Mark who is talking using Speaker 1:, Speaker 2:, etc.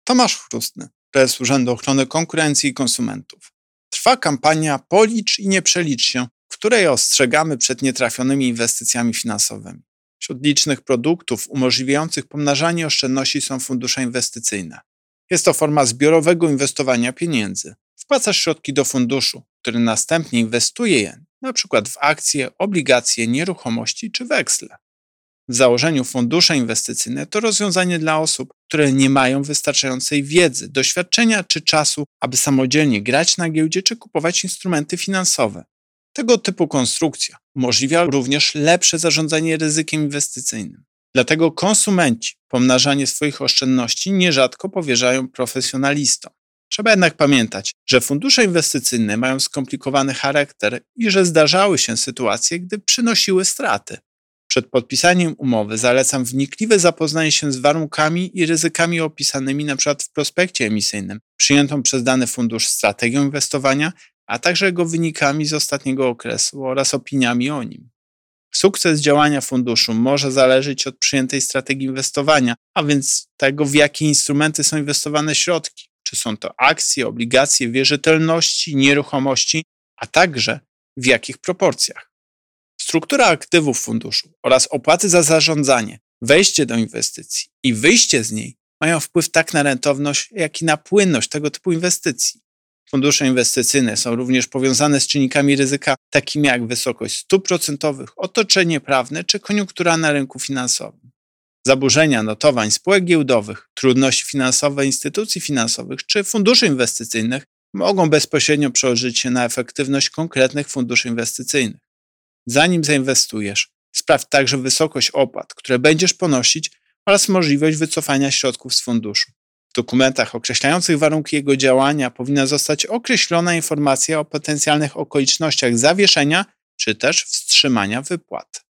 Speaker 1: Tomasz Chrustny, prezes Urzędu Ochrony Konkurencji i Konsumentów. Trwa kampania Policz i nie przelicz się, w której ostrzegamy przed nietrafionymi inwestycjami finansowymi. Wśród licznych produktów umożliwiających pomnażanie oszczędności są fundusze inwestycyjne. Jest to forma zbiorowego inwestowania pieniędzy. Wpłacasz środki do funduszu, który następnie inwestuje je, np. w akcje, obligacje, nieruchomości czy weksle. W założeniu fundusze inwestycyjne to rozwiązanie dla osób, które nie mają wystarczającej wiedzy, doświadczenia czy czasu, aby samodzielnie grać na giełdzie czy kupować instrumenty finansowe. Tego typu konstrukcja umożliwia również lepsze zarządzanie ryzykiem inwestycyjnym. Dlatego konsumenci pomnażanie swoich oszczędności nierzadko powierzają profesjonalistom. Trzeba jednak pamiętać, że fundusze inwestycyjne mają skomplikowany charakter i że zdarzały się sytuacje, gdy przynosiły straty. Przed podpisaniem umowy zalecam wnikliwe zapoznanie się z warunkami i ryzykami opisanymi np. w prospekcie emisyjnym, przyjętą przez dany fundusz strategią inwestowania, a także jego wynikami z ostatniego okresu oraz opiniami o nim. Sukces działania funduszu może zależeć od przyjętej strategii inwestowania, a więc tego, w jakie instrumenty są inwestowane środki, czy są to akcje, obligacje, wierzytelności, nieruchomości, a także w jakich proporcjach. Struktura aktywów funduszu oraz opłaty za zarządzanie, wejście do inwestycji i wyjście z niej mają wpływ tak na rentowność, jak i na płynność tego typu inwestycji. Fundusze inwestycyjne są również powiązane z czynnikami ryzyka takimi jak wysokość stóp procentowych, otoczenie prawne czy koniunktura na rynku finansowym. Zaburzenia notowań spółek giełdowych, trudności finansowe instytucji finansowych czy funduszy inwestycyjnych mogą bezpośrednio przełożyć się na efektywność konkretnych funduszy inwestycyjnych. Zanim zainwestujesz, sprawdź także wysokość opłat, które będziesz ponosić oraz możliwość wycofania środków z funduszu. W dokumentach określających warunki jego działania powinna zostać określona informacja o potencjalnych okolicznościach zawieszenia czy też wstrzymania wypłat.